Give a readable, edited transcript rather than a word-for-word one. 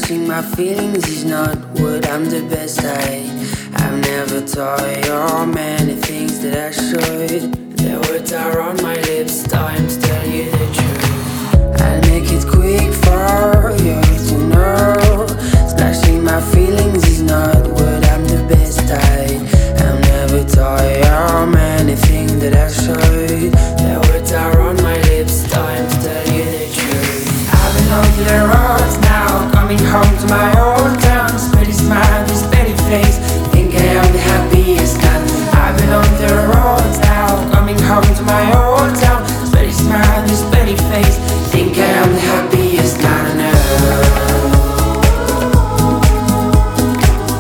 Expressing my feelings is not what I'm the best at. I've never taught your manifest.